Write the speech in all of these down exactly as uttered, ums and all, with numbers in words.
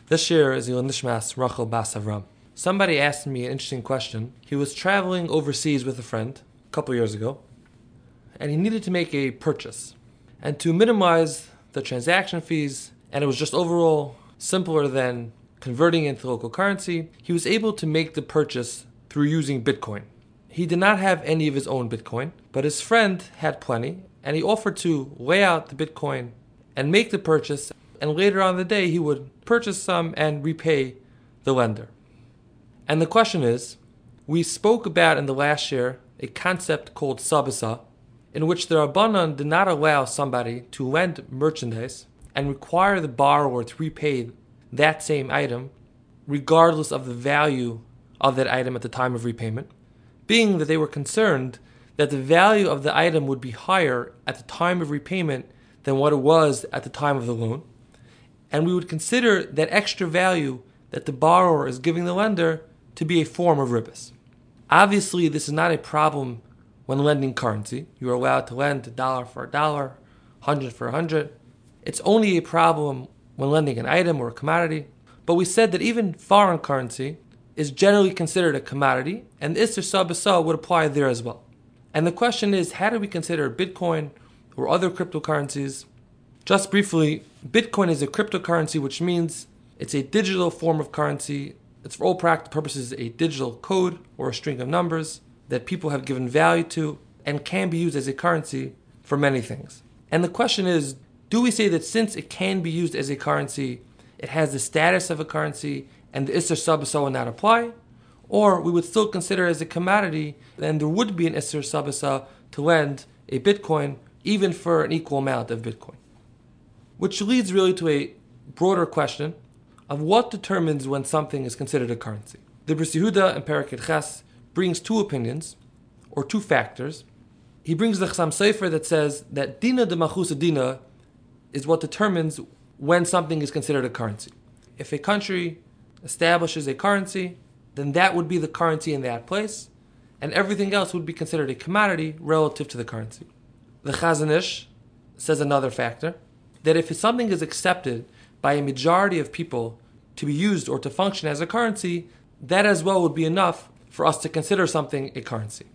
This year is Yil Nishmas Rachel Bas Avram. Somebody asked me an interesting question. He was traveling overseas with a friend a couple years ago, and he needed to make a purchase. And to minimize the transaction fees, and it was just overall simpler than converting into local currency, he was able to make the purchase through using Bitcoin. He did not have any of his own Bitcoin, but his friend had plenty, and he offered to lay out the Bitcoin and make the purchase, and later on in the day he would purchase some and repay the lender. And the question is, we spoke about in the last year a concept called sabasa, in which the Rabbanan did not allow somebody to lend merchandise and require the borrower to repay that same item regardless of the value of that item at the time of repayment, being that they were concerned that the value of the item would be higher at the time of repayment than what it was at the time of the loan, and we would consider that extra value that the borrower is giving the lender to be a form of ribas. Obviously, this is not a problem when lending currency. You are allowed to lend a dollar for a dollar, hundred for a hundred. It's only a problem when lending an item or a commodity. But we said that even foreign currency is generally considered a commodity, and the Isser Sabasa would apply there as well. And the question is, how do we consider Bitcoin or other cryptocurrencies? Just briefly, Bitcoin is a cryptocurrency, which means it's a digital form of currency. It's for all practical purposes a digital code or a string of numbers that people have given value to and can be used as a currency for many things. And the question is, do we say that since it can be used as a currency, it has the status of a currency and the Isser Sabasa will not apply? Or we would still consider it as a commodity, then there would be an Isser Sabasa to lend a Bitcoin even for an equal amount of Bitcoin. Which leads really to a broader question of what determines when something is considered a currency. The Bris Yehuda in Perek Ches brings two opinions, or two factors. He brings the Chassam Sofer that says that Dina de Malchusa Dina is what determines when something is considered a currency. If a country establishes a currency, then that would be the currency in that place, and everything else would be considered a commodity relative to the currency. The Chazon Ish says another factor, that if something is accepted by a majority of people to be used or to function as a currency, that as well would be enough for us to consider something a currency.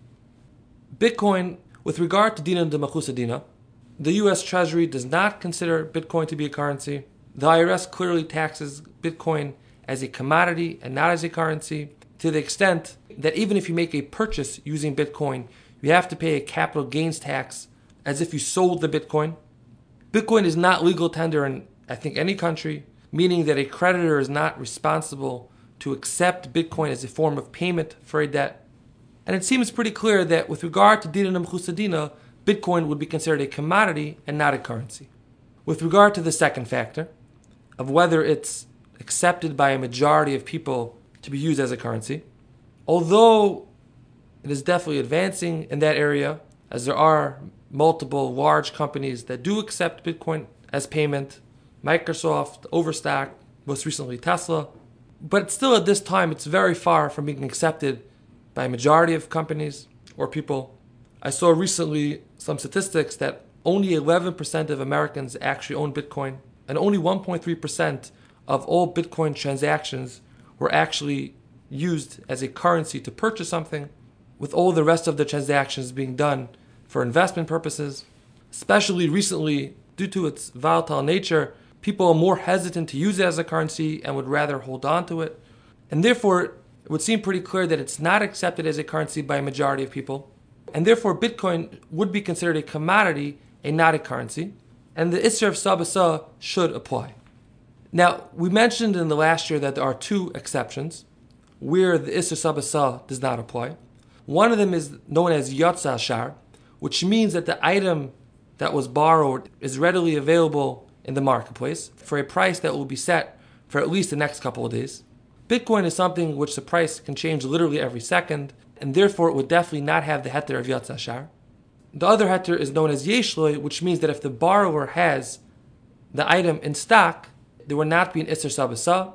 Bitcoin, with regard to Dina de Malchusa Dina, the U S Treasury does not consider Bitcoin to be a currency. The I R S clearly taxes Bitcoin as a commodity and not as a currency, to the extent that even if you make a purchase using Bitcoin, you have to pay a capital gains tax as if you sold the Bitcoin. Bitcoin is not legal tender in, I think, any country, meaning that a creditor is not responsible to accept Bitcoin as a form of payment for a debt. And it seems pretty clear that with regard to Dina de Malchusa Dina, Bitcoin would be considered a commodity and not a currency. With regard to the second factor, of whether it's accepted by a majority of people to be used as a currency, although it is definitely advancing in that area, as there are multiple large companies that do accept Bitcoin as payment, Microsoft, Overstock, most recently Tesla, but still at this time it's very far from being accepted by a majority of companies or people. I saw recently some statistics that only eleven percent of Americans actually own Bitcoin, and only one point three percent of all Bitcoin transactions were actually used as a currency to purchase something, with all the rest of the transactions being done for investment purposes. Especially recently, due to its volatile nature, people are more hesitant to use it as a currency and would rather hold on to it. And therefore, it would seem pretty clear that it's not accepted as a currency by a majority of people. And therefore, Bitcoin would be considered a commodity and not a currency. And the Isser of Sabasa should apply. Now, we mentioned in the last year that there are two exceptions where the Isser Sabasa does not apply. One of them is known as Yotza Shar, which means that the item that was borrowed is readily available in the marketplace for a price that will be set for at least the next couple of days. Bitcoin is something which the price can change literally every second, and therefore it would definitely not have the heter of Yotza Shar. The other heter is known as Yeshloi, which means that if the borrower has the item in stock, there will not be an Isser Sabasa.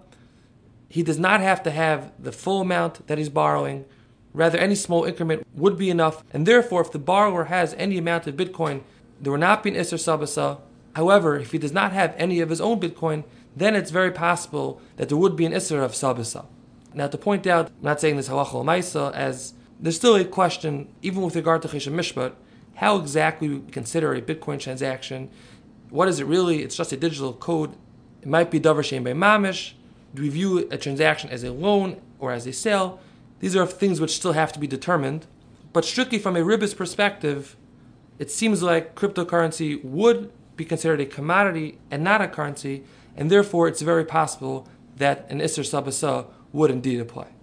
He does not have to have the full amount that he's borrowing. Rather, any small increment would be enough, and therefore if the borrower has any amount of Bitcoin, there will not be an Isser Sabasa. However, if he does not have any of his own Bitcoin, then it's very possible that there would be an Isser of Sabisa. Now, to point out, I'm not saying this halacha l'maisa, as there's still a question, even with regard to Chesed Mishpat, how exactly we consider a Bitcoin transaction. What is it really? It's just a digital code. It might be davar shein bei mamish. Do we view a transaction as a loan or as a sale? These are things which still have to be determined. But strictly from a ribis perspective, it seems like cryptocurrency would be considered a commodity and not a currency, and therefore it's very possible that an Isser Sabasa would indeed apply.